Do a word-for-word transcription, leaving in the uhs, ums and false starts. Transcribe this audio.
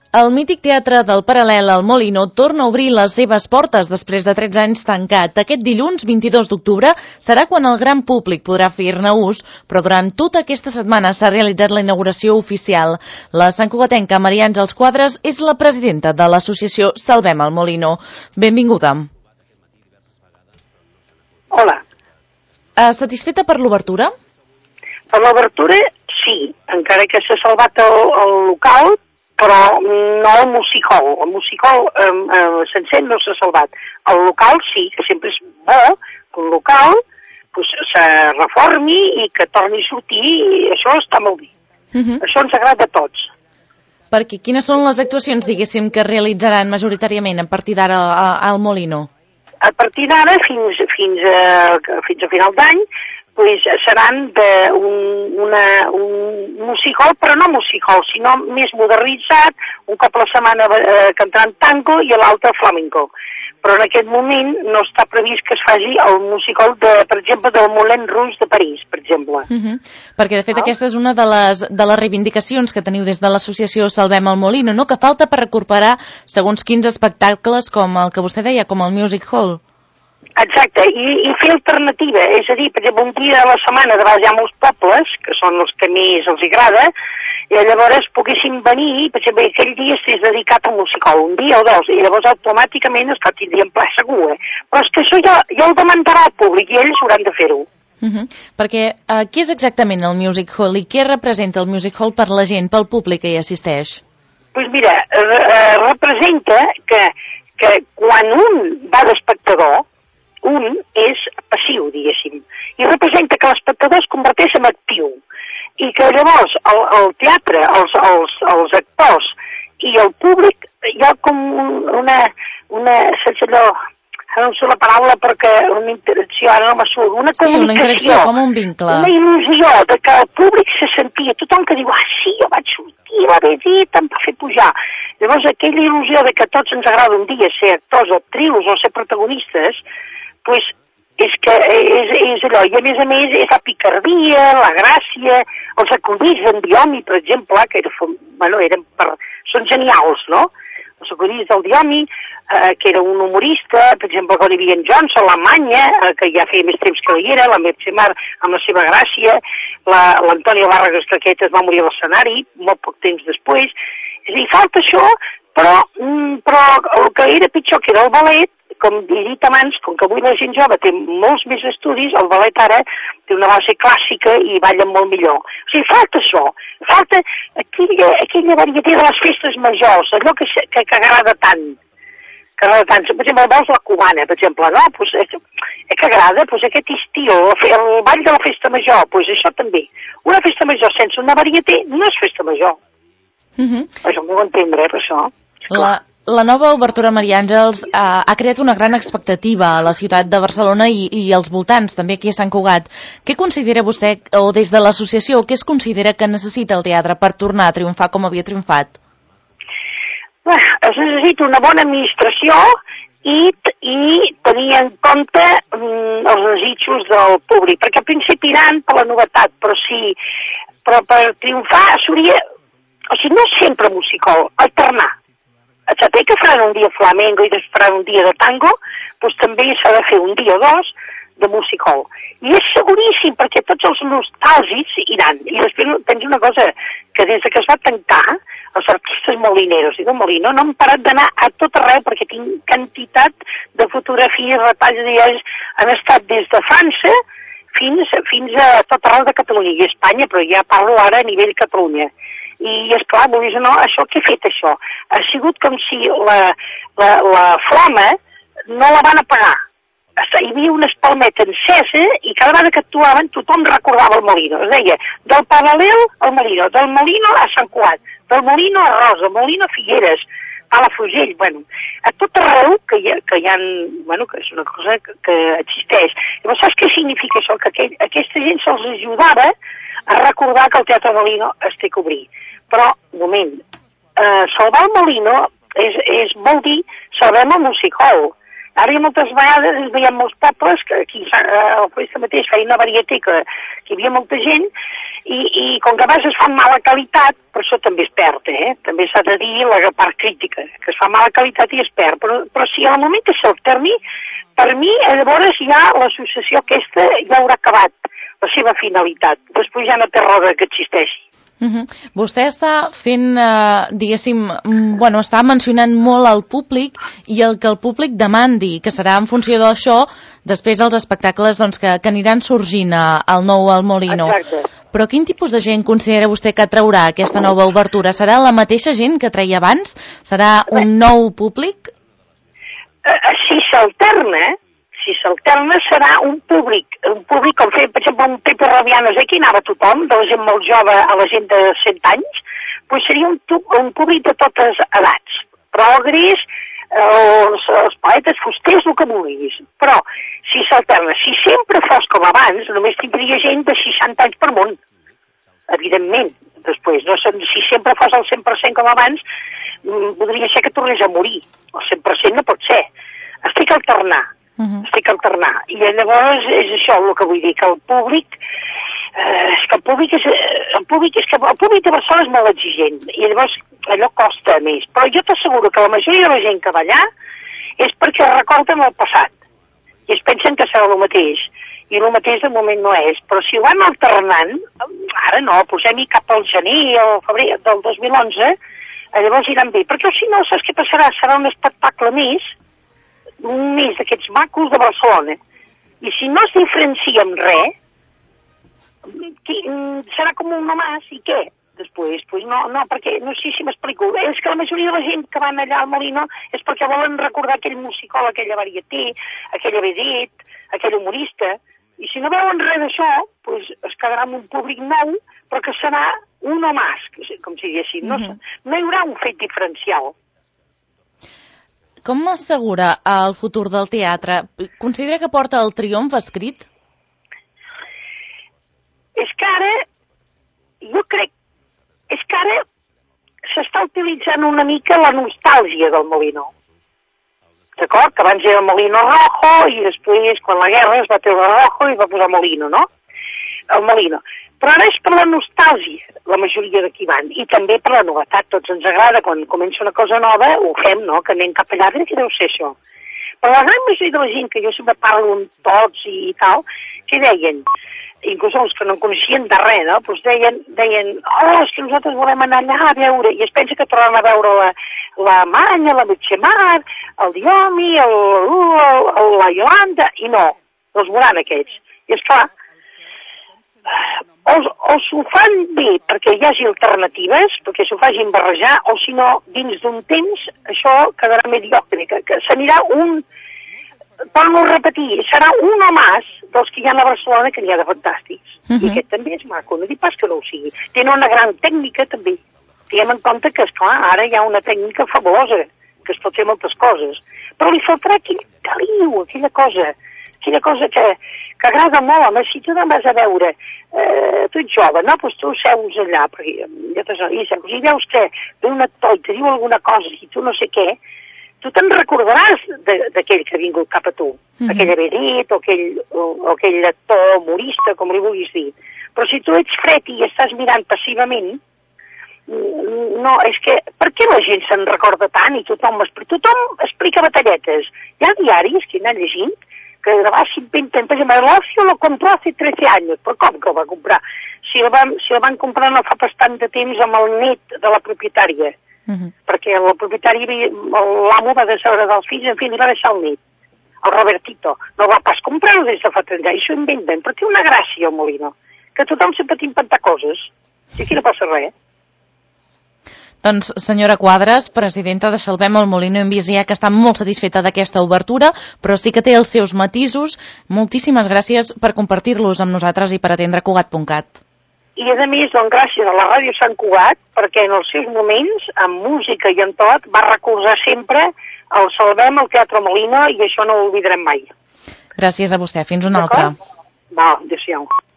El mític teatre del Paral·lel al Molino torna a obrir les seves portes després de tretze anys tancat. Aquest dilluns, vint-i-dos d'octubre, serà quan el gran públic podrà fer-ne ús, però durant tota aquesta setmana s'ha realitzat la inauguració oficial. La santcugatenca Maria Àngels Quadres és la presidenta de l'associació Salvem el Molino. Benvinguda. Hola. Uh, satisfeta per l'obertura? Per l'obertura, sí, encara que s'ha salvat el, el local, però no el music hall. El music hall eh, eh, sencer no s'ha salvat. El local sí, que sempre és bo que un local pues, se reformi i que torni a sortir, i això està molt bé. Uh -huh. Això ens agrada a tots. Perquè quines són les actuacions, diguéssim, que realitzaran majoritàriament a partir d'ara al Molino? A partir d'ara, fins, fins, a, fins a final d'any, pues, seran de un, una, un music hall, però no music hall, sinó més modernitzat, un cop a la setmana eh, cantant tango i l'altre flamenco. Però en aquest moment no està previst que es faci el music hall, de, per exemple, del Moulin Rouge de París, per exemple. Uh -huh. Perquè, de fet, oh. aquesta és una de les, de les reivindicacions que teniu des de l'associació Salvem el Molino, no? Que falta per recuperar segons quins espectacles com el que vostè deia, com el music hall. Exacte, I, i fer alternativa, és a dir, per exemple, un dia a la setmana de vegades hi ha molts pobles, que són els que més els agrada, i llavors poguessin venir, per exemple, aquell dia estigués dedicat al music hall, un dia o dos, i llavors automàticament, esclar, tindríem ple segur, eh? Però és que això ja, ja ho demandarà el públic i ells hauran de fer-ho. Uh -huh. Perquè uh, què és exactament el music hall i què representa el music hall per la gent, pel públic que hi assisteix? Doncs pues mira, eh, representa que, que quan un va d'espectador, un és passiu, diguéssim, i representa que l'espectador es converteix en actiu, i que llavors el, el teatre, els, els, els actors i el públic hi ha com una, una sense allò, ara no sé la paraula perquè una interacció, ara no me surt, una sí, comunicació, una interacció, com un vincle. Una il·lusió de que el públic se sentia, tothom que diu, ah sí, jo vaig sortir, va bé dit, em va fer pujar. Llavors aquella il·lusió de que a tots ens agrada un dia ser actors o actrius o ser protagonistes, pues és que és, és allò, i a més a més és la picardia, la gràcia, els acudits d'en Diomi, per exemple, que era, bueno, eren per, són genials, no? Els acudits del Diomi, eh, que era un humorista, per exemple, l'Olivier Johnson, l'Alemanya, eh, que ja feia més temps que hi era, la Mercè Mar amb la seva gràcia, l'Antònia la, Bárragas, que aquest es va morir a l'escenari, molt poc temps després. És a dir, falta això, però, mm, però el que era pitjor que era el ballet, com he dit abans, com que avui la gent jove té molts més estudis, el ballet ara té una base clàssica i balla molt millor. O sigui, falta això, falta aquella, aquella varietat de les festes majors, allò que, que, que agrada tant, que agrada tant. Per exemple, veus la cubana, per exemple, no? Pues, eh, eh, que agrada, pues, aquest estil, el, el ball de la festa major, pues, això també. Una festa major sense una varietat no és festa major. Uh -huh. Això m'ho entendre, eh, per això. La... La nova obertura, Maria Àngels, eh, ha creat una gran expectativa a la ciutat de Barcelona i, i als voltants, també aquí a Sant Cugat. Què considera vostè, o des de l'associació, què es considera que necessita el teatre per tornar a triomfar com havia triomfat? Bé, es necessita una bona administració i, i tenir en compte mm, els desitjos del públic, perquè al principi iran per la novetat, però sí, però per triomfar s'hauria, o sigui, no sempre musical, alternar. Saber que faran un dia flamenco i després faran un dia de tango, doncs també s'ha de fer un dia o dos de music hall. I és seguríssim, perquè tots els nostàlgics iran. I després tens una cosa, que des que es va tancar, els artistes molineros i de Molino no han parat d'anar a tot arreu, perquè tinc quantitat de fotografies, retalls de diaris, han estat des de França fins, fins a tot arreu de Catalunya i Espanya, però ja parlo ara a nivell Catalunya. I, esclar, vulguis o no, això què ha fet, això? Ha sigut com si la, la, la flama no la van apagar. Hi havia una espalmeta encesa i cada vegada que actuaven tothom recordava el Molino. Es deia, del Paral·lel al Molino, del Molino a Sant Cugat, del Molino a Rosa, del Molino a Figueres, a la Fugell, bueno, a tot arreu que hi ha, que hi ha, bueno, que és una cosa que, que existeix. Llavors, saps què significa això? Que aquell, aquesta gent se'ls ajudava a recordar que el Teatre Molino es té que obrir. Però, un moment, eh, salvar el Molino és, és vol dir salvem el music hall. Ara hi ha moltes vegades, ens veiem molts pobles, que aquí al Festa mateix feia una varietat que, que hi havia molta gent, i, i com que a vegades es fa mala qualitat, per això també es perd, eh? eh? També s'ha de dir la part crítica, que es fa mala qualitat i es perd, però, però si al moment que s'alterni, per mi, llavors ja l'associació aquesta ja haurà acabat la seva finalitat. Després ja no té raó que existeixi. Uh-huh. Vostè està fent, eh, diguéssim, bueno, està mencionant molt al públic i el que el públic demandi, que serà en funció d'això després els espectacles doncs, que, que aniran sorgint al nou al Molino. Exacte. Però quin tipus de gent considera vostè que atraurà aquesta nova obertura? Serà la mateixa gent que treia abans? Serà un nou públic? Uh, si s'alterna, si s'alterna serà un públic, un públic com feia, per exemple, un Pepe Rabianes, aquí anava tothom, de la gent molt jove a la gent de cent anys, doncs seria un, un públic de totes edats, progres, els, els poetes, fusters, el que vulguis. Però, si s'alterna, si sempre fos com abans, només tindria gent de seixanta anys per món, evidentment. Després, no, si sempre fos el cent per cent com abans, podria ser que tornés a morir. El cent per cent no pot ser. Estic alternant. Uh-huh. Estic alternant. I llavors és això el que vull dir, que el públic, eh, és que el públic és, el públic és que el públic de Barcelona és molt exigent, i llavors allò costa més. Però jo t'asseguro que la majoria de la gent que va allà és perquè recorden el passat, i es pensen que serà el mateix, i el mateix de moment no és. Però si ho vam alternant, ara no, posem-hi cap al gener o febrer del dos mil onze, llavors iran bé, perquè si no, saps què passarà? Serà un espectacle més, un més d'aquests macos de Barcelona. I si no es diferencia amb res, serà com un nomàs, i què? Després, pues no, no, perquè, no sé si m'explico, és que la majoria de la gent que van allà al Molino és perquè volen recordar aquell musicòleg, aquella varieté, aquella vedette, aquell humorista, i si no veuen res d'això, pues es quedarà amb un públic nou, però que serà un nomàs, com si diguéssim, no, uh-huh. no hi haurà un fet diferencial. Com assegura el futur del teatre? Considera que porta el triomf escrit? És que ara, jo crec, és que ara s'està utilitzant una mica la nostàlgia del Molino. D'acord? Que abans era Molino Rojo i després, quan la guerra, es va treure Rojo i va posar Molino, no? El Molino. Però ara és per la nostàlgia, la majoria d'aquí van, i també per la novetat. Tots ens agrada, quan comença una cosa nova, ho fem, no?, que anem cap allà, que deu ser això. Però la gran majoria de la gent, que jo sempre parlo amb tots i tal, que deien, inclús els que no coneixien de res, no?, doncs deien, deien, oh, és que nosaltres volem anar allà a veure, i es pensa que tornaran a veure la, la Manya, la Mitxemar, el Diomi, el, el, el, la Yolanda, i no, els veuran aquests. I esclar, o, o s'ho fan bé perquè hi hagi alternatives, perquè s'ho facin barrejar, o si no, dins d'un temps, això quedarà mediocre, que, que s'anirà un, torno a repetir, serà un o més dels que hi ha a Barcelona, que n'hi ha de fantàstics. Uh-huh. I aquest també és maco, no dic pas que no ho sigui. Tenen una gran tècnica, també. Tinguem en compte que, esclar, ara hi ha una tècnica fabulosa, que es pot fer moltes coses, però li faltarà aquell caliu, aquella cosa, aquella cosa que, que agrada molt, home, si tu no vas a veure, eh, tu ets jove, no? Doncs tu seus allà, perquè ja t'has i seus, i veus que ve un actor i te diu alguna cosa i tu no sé què, tu te'n recordaràs d'aquell que ha vingut cap a tu, mm-hmm. aquell vedette o aquell, o, o aquell actor humorista, com li vulguis dir. Però si tu ets fred i estàs mirant passivament, no, és que, per què la gent se'n recorda tant i tothom explica, tothom explica batalletes? Hi ha diaris que hi ha llegint que va s'inventen, per exemple, l'Ocio lo compró hace trece años, però com que el va comprar? Si la van, si la van comprar no fa bastant de temps amb el net de la propietària, uh-huh. perquè la propietària, l'amo va decebre dels fills, en fi, li va deixar el net, el Robertito, no va pas comprar-ho des de fa trenta anys, això inventen, però té una gràcia el Molino, que tothom sempre pot inventar coses, i aquí no passa res. Doncs, senyora Quadras, presidenta de Salvem el Molino en Vicià, que està molt satisfeta d'aquesta obertura, però sí que té els seus matisos. Moltíssimes gràcies per compartir-los amb nosaltres i per atendre Cugat punt cat. I, a més, doncs, gràcies a la Ràdio Sant Cugat, perquè en els seus moments, amb música i en tot, va recolzar sempre el Salvem el Teatre Molino, i això no ho oblidarem mai. Gràcies a vostè. Fins una altra. Va, adéu-siau.